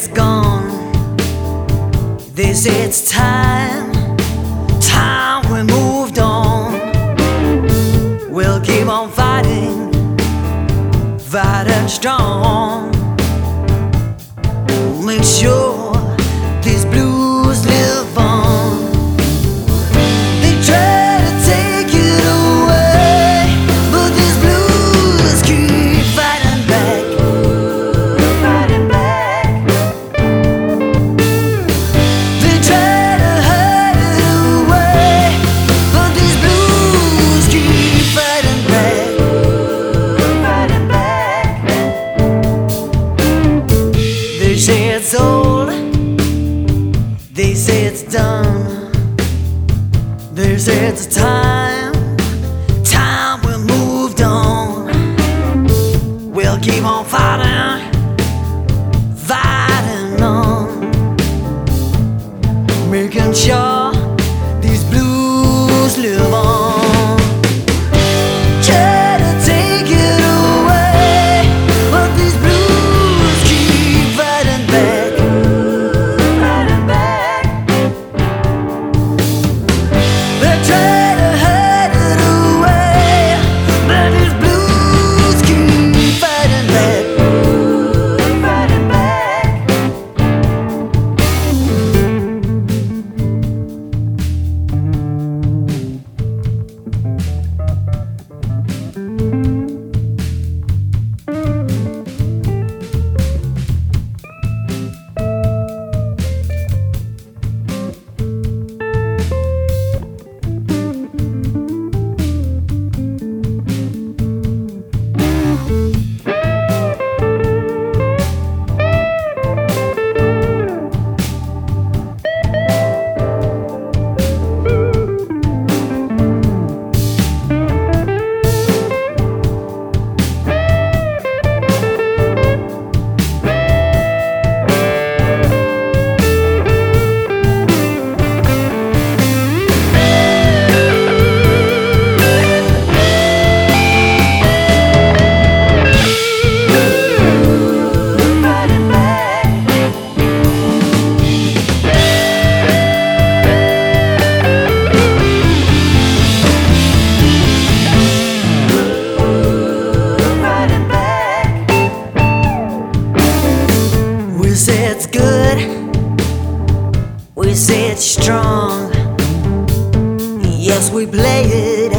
it's gone. They say it's time. Time we moved on. We'll keep on fighting, fighting strong. Make sure these blues live on. They try to take it away, but these blues keep fighting back, fighting back. They try to hide it away, but these blues keep fighting back, fighting back. They say it's old, they say it's done. They say it's time, time we moved on. We'll keep on fighting, fighting on, making sure these blues live on. Try to take it away, but these blues keep fighting back, fighting back. They try to hide it away, but these blues keep fighting back, fighting back. We say it's good, we say it's strong. Yes, we play it